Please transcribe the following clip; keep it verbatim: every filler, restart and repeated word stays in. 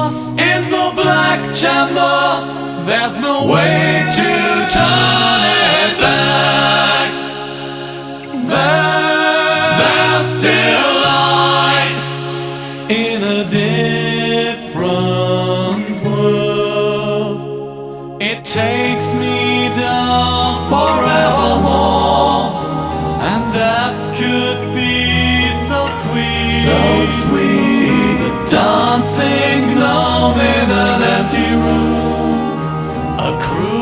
lost in the black chamber. There's no way to turn it back. There, there's still light in a different world. It takes me down forevermore, and death could be so sweet, so sweet. The dancing gnome in an empty room, a cruel